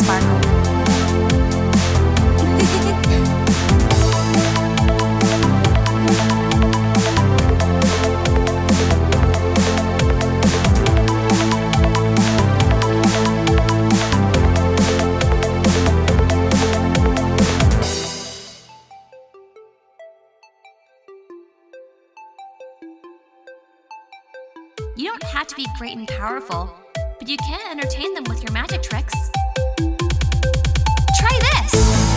sparkle. You don't have to be great and powerful, but you can entertain them with your magic tricks. Try this!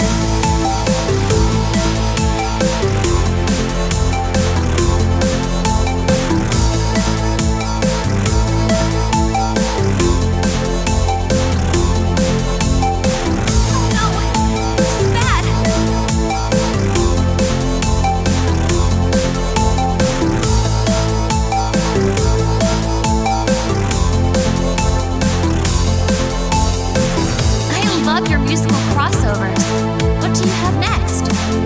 Your musical crossovers. What do you have next?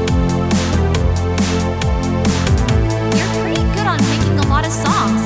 You're pretty good on making a lot of songs.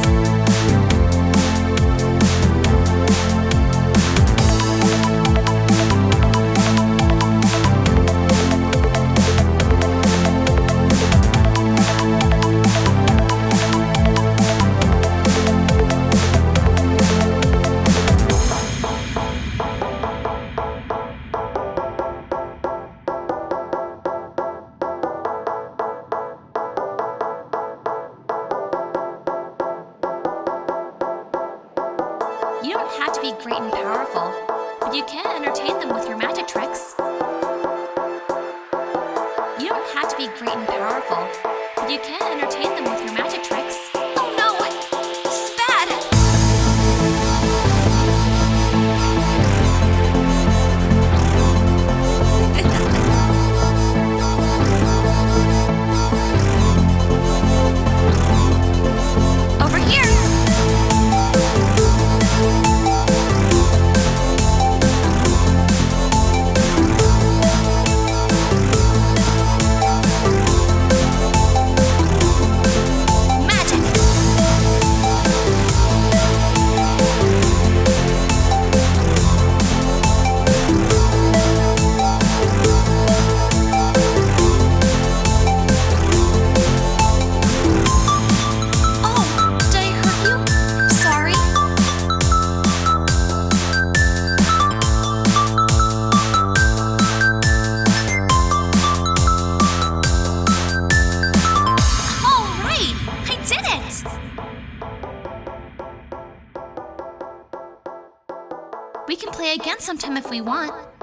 You don't have to be great and powerful, but you can entertain them with your magic tricks. You don't have to be great and powerful, but you can entertain them with your magic tricks. Oh no! This is bad! Over here! We can play again sometime if we want.